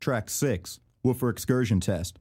Track 6, Woofer Excursion Test.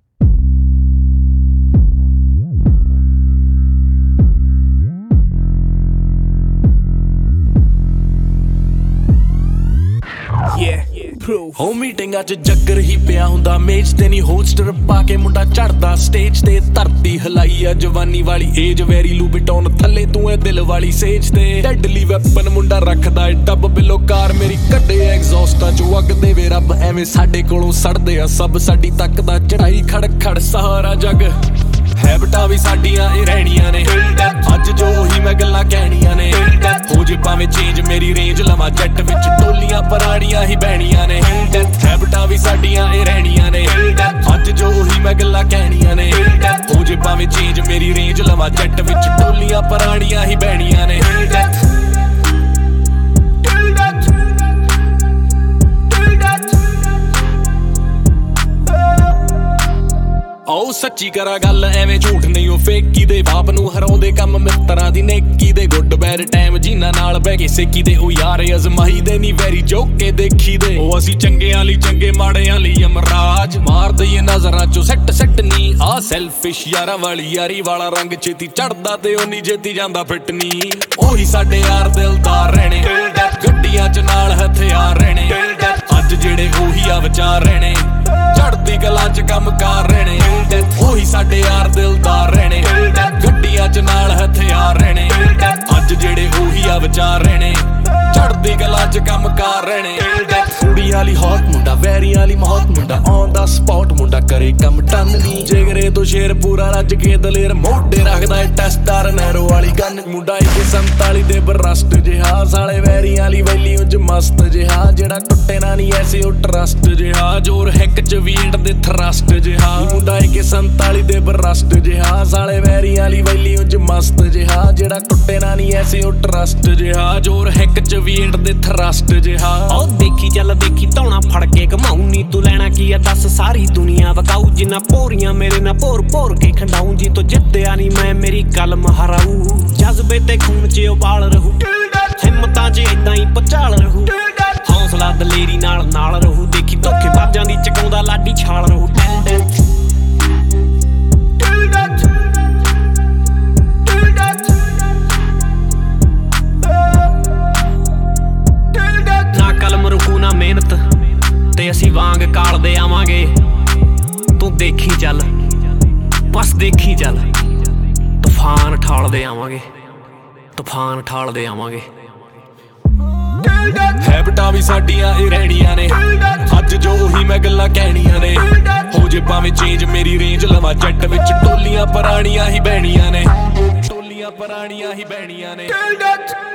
ਹੋ ਮੀਟਿੰਗਾਂ 'ਚ ਜੱਗਰ ਹੀ ਪਿਆ ਹੁੰਦਾ ਮੇਜ਼ ਤੇ ਨਹੀਂ ਹੋਸਟਰ ਪਾ ਕੇ ਮੁੰਡਾ ਚੜਦਾ ਸਟੇਜ ਤੇ ਧਰਤੀ ਹਲਾਈ ਆ ਜਵਾਨੀ ਵਾਲੀ ਏਜ ਵੈਰੀ ਲੂਬਿਟੌਨ ਥੱਲੇ ਤੂੰ ਐ ਦਿਲ ਵਾਲੀ ਸੇਜ ਤੇ ਡੈਡਲੀ ਵੈਪਨ ਮੁੰਡਾ ਰੱਖਦਾ ਏ ਡੱਬ ਬਿਲੋ ਕਾਰ ਮੇਰੀ ਕੱਢੇ ਐਗਜ਼ੌਸਟਾਂ 'ਚੋਂ ਅੱਗ ਦੇਵੇ ਰੱਬ ਐਵੇਂ ਸਾਡੇ ਕੋਲੋਂ ਸੜਦੇ ਆ ਸਭ ਸਾਡੀ ਤੱਕ ਦਾ ਚੜਾਈ ਖੜ ਖੜ ਸਹਾਰਾ ਜੱਗ ਹੈਬਟਾਂ ਵੀ ਸਾਡੀਆਂ ਇਹ ਰਹਿਣੀਆਂ ਨੇ ਅੱਜ ਜੋ ਉਹੀ ਮੈਂ ਗੱਲਾਂ ਕਹਿਣੀਆਂ ਨੇ ਹੋ ਜੇ ਭਾਵੇਂ ਚੇਂਜ ਮੇਰੀ ਰੇਂਜ ਲਵਾਂ ਜੱਟ ਵਿੱਚ ਟੋਲੀਆਂ ਪੁਰਾਣੀਆਂ ਹੀ ਬਹਿਣੀਆਂ ਨੇ ਹੈਬਟਾਂ ਵੀ ਸਾਡੀਆਂ ਇਹ ਰਹਿਣੀਆਂ ਨੇ ਅੱਜ ਜੋ ਉਹੀ ਮੈਂ ਗੱਲਾਂ ਕਹਿਣੀਆਂ ਨੇ ਹੋ ਜੇ ਭਾਵੇਂ ਚੇਂਜ ਮੇਰੀ ਰੇਂਜ ਲਵਾਂ ਜੱਟ ਵਿੱਚ ਟੋਲੀਆਂ ਪੁਰਾਣੀਆਂ ਹੀ ਬਹਿਣੀਆਂ ਨੇ ਆਓ ਸੱਚੀ ਕਰਾਂ ਗੱਲ ਐਵੇਂ ਝੂਠ ਨਹੀਂ ਉਹ ਫੇਕੀ ਦੇ ਬਾਪ ਨੂੰ ਹਰਾਉਂਦੇ ਕੰਮ ਮਿੱਤਰਾਂ ਦੀ ਨੇਕੀ ਦੇ ਗੁੱਡ ਬੈਡ ਟਾਈਮ ਜਿਨ੍ਹਾਂ ਨਾਲ ਬਹਿ ਕੇ ਸੇਕੀ ਦੇ ਉਹ ਯਾਰ ਅਜ਼ਮਾਈ ਦੇ ਨਹੀਂ ਵੈਰੀ ਜੋਕ ਕੇ ਦੇਖੀ ਦੇ ਉਹ ਅਸੀਂ ਚੰਗਿਆਂ ਲਈ ਚੰਗੇ ਮਾੜਿਆਂ ਲਈ ਅਮਰਾਜ ਮਾਰ ਦਈਏ ਨਜ਼ਰਾਂ ਚੋਂ ਸੱਟ ਨਹੀਂ ਆ ਸੈਲਫਿਸ਼ ਯਾਰਾਂ ਵਾਲੀ ਯਾਰੀ ਵਾਲਾ ਰੰਗ ਛੇਤੀ ਚੜਦਾ ਤੇ ਉਨੀ ਛੇਤੀ ਜਾਂਦਾ ਫਿੱਟ ਨਹੀਂ ਉਹੀ ਸਾਡੇ ਯਾਰ ਦਿਲਦਾਰ ਰਹਿਣੇ ਗੱਡੀਆਂ 'ਚ ਨਾਲ ਹਥਿਆਰ ਰਹਿਣੇ ਅੱਜ ਜਿਹੜੇ ਉਹੀ ਆ ਵਿਚਾਰ ਰਹਿਣੇ ਚੜ੍ਹਦੀ ਕਲਾ 'ਚ ਕੰਮ ਕਾਰ ਰਹਿਣੇ ਉਹੀ ਸਾਡੇ ਯਾਰ ਦਿਲਦਾਰ ਰਹਿਣੇ ਗੱਡੀਆਂ 'ਚ ਨਾਲ ਹਥਿਆਰ ਰਹਿਣੇ ਅੱਜ ਜਿਹੜੇ ਉਹੀ ਆ ਵਿਚਾਰ ਰਹਿਣੇ ਚੜ੍ਹਦੀ ਕਲਾ 'ਚ ਕੰਮ ਕਾਰ ਰਹਿਣੇ ਕੁੜੀ ਵਾਲੀ ਹੌਟ ਮੁੰਡਾ ਵੈਰੀ ਵਾਲੀ ਮੌਤ ਮੁੰਡਾ ਔਨ ਦਾ ਸਪੌਟ ਮੁੰਡਾ ਕਰੇ ਕੰਮ ਟੰਨ ਨਹੀਂ ਜਿਗਰੇ ਤੋਂ ਸ਼ੇਰ ਪੂਰਾ ਰੱਜ ਕੇ ਦਲੇਰ ਮੋਢੇ ਰੱਖਦਾ ਏ ਟੈਸਟਰ ਨਹਿਰੋ ਵਾਲੀ ਗੰਨ ਮੁੰਡਾ 147 ਦੇ ਬਰਸਟ ਜਿਹਾ ਸਾਲੇ ਵੈਰੀ ਵਾਲੀ ਵੈਲੀ ਉੱਜ ਮਸਤ ਜਿਹਾ ਜਿਹੜਾ ਟੁੱਟੇ ਨਾ ਨਹੀਂ ਐਸੇ ਉਹ ਟਰਸਟ ਜਿਹਾ ਜੋਰ ਹਿੱਕ 'ਚ ਵੀਟ ਦੇ ਥਰਸਟ ਜਿਹਾ ਮੁੰਡਾ 147 ਦੇ ਬਰਸਟ ਜਿਹਾ ਸਾਲੇ ਵੈਰੀ ਵਾਲੀ ਵੈਲੀ ਉੱਜ ਮਸਤ ਜਿਹਾ ਜਿਹੜਾ ਟੁੱਟੇ ਨਾ ਨਹੀਂ ਐਸੇ ਉਹ ਟਰਸਟ ਜਿਹਾ ਜੋਰ ਹਿੱਕ 'ਚ ਵੀਟ ਦੇ ਥਰਸਟ ਜਿਹਾ ਉਹ ਦੇਖੀ ਚੱਲ ਦੇਖੀ ਧੌਣਾ ਫੜ ਕੇ ਘਮਾਉ ਨੀ ਤੂੰ ਲੈਣਾ ਕੀ ਆ ਦੱਸ ਸਾਰੀ ਦੁਨੀਆ ਵਕਾਊ ਜਿੰਨਾ ਭੋਰੀਆਂ ਮੇਰੇ ਨਾਲ ਭੋਰ ਕੇ ਖੰਡਾਉ ਜੀ ਤੋਂ ਜਿੱਤਿਆ ਨੀ ਮੈਂ ਮੇਰੀ ਕਲਮ ਹਰਾਊ ਜਜ਼ਬੇ ਤੇ ਖੂਨ 'ਚ ਉਬਾਲ ਰਹੂ ਹਿੰਮਤਾਂ 'ਚ ਏਦਾਂ ਹੀ ਪਚਾਲ ਰਹੂ ਹੌਸਲਾ ਦਲੇਰੀ ਨਾਲ ਰਹੂ ਦੇਖੀ ਧੋਖੇਬਾਜ਼ਾਂ ਦੀ ਚਕਾਉਂਦਾ ਲਾਡੀ ਛਾਲ ਰਹੂ ਨਾ ਕਲਮ ਰੁਕੂ ਨਾ ਮਿਹਨਤ ਤੇ ਅਸੀਂ ਵਾਂਗ ਕਾਲਦੇ ਆਵਾਂਗੇ ਤੂੰ ਦੇਖੀ ਚੱਲ ਬਸ ਦੇਖੀ ਚੱਲ ਤੂਫਾਨ ਠਾਲਦੇ ਆਵਾਂਗੇ ਹੈਬਟਾਂ ਵੀ ਸਾਡੀਆਂ ਇਹ ਰਹਿਣੀਆਂ ਨੇ ਅੱਜ ਜੋ ਉਹੀ ਮੈਂ ਗੱਲਾਂ ਕਹਿਣੀਆਂ ਨੇ ਹੋ ਜੇ ਭਾਵੇਂ ਚੇਂਜ ਮੇਰੀ ਰੇਂਜ ਲਵਾਂ ਜੱਟ ਵਿੱਚ ਟੋਲੀਆਂ ਪੁਰਾਣੀਆਂ ਹੀ ਬਹਿਣੀਆਂ ਨੇ